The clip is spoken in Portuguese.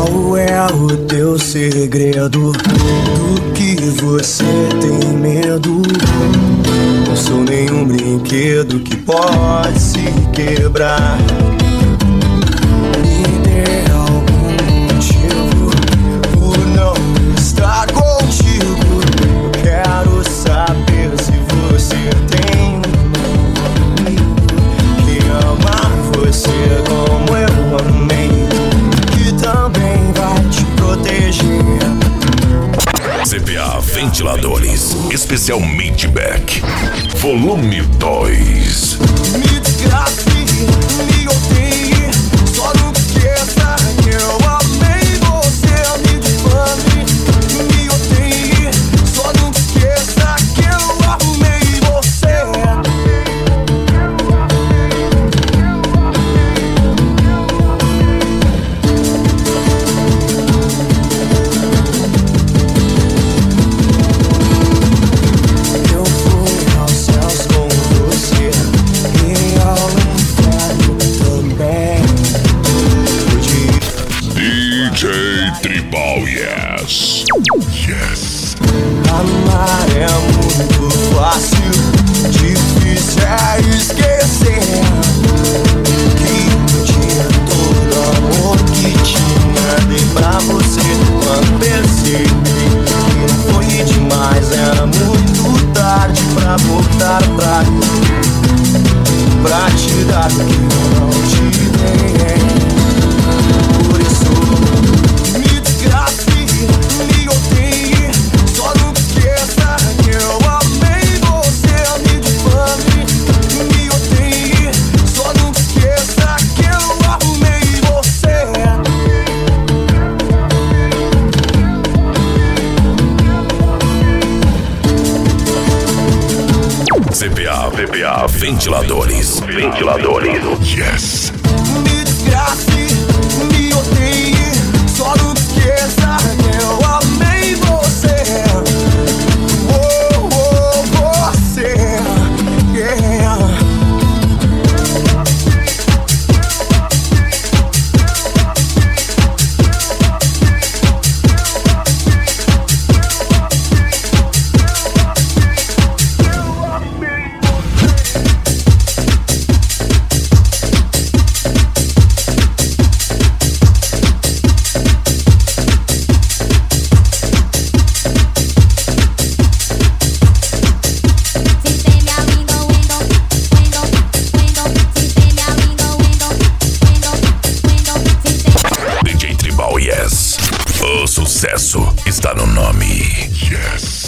Qual é o teu segredo? Do que você tem medo? Não sou nenhum brinquedo que pode se quebrar. Me dê algum motivo por não estar contigo. Eu quero saber se você tem um amigo que ama você como eu amei, que também vai te proteger. CPA Ventiladores, especial Midback, volume 2. Me desgrace, me odeie, só não esqueça que eu amei você. Me difame, me odeie, só não esqueça que eu amei você. Eu fui aos céus com você e ao inferno também. DJ Tribal, yes. Yes. Amar é muito fácil, difícil é esquecer que eu tinha todo o amor que tinha. Dei pra você quando percebi que não foi demais. Era muito tarde pra voltar atrás, pra te dar o que eu não te dei. Por isso, me desgrace, me odeie, só não esqueça que eu amei você. Me difame, me odeie, só não esqueça que eu amei você. CPA Ventiladores, yes. Me desgrace, me odeie, só não esqueça que eu amei você. Oh, oh, você, yeah. DJ Tribal, yes. O sucesso está no nome. Yes.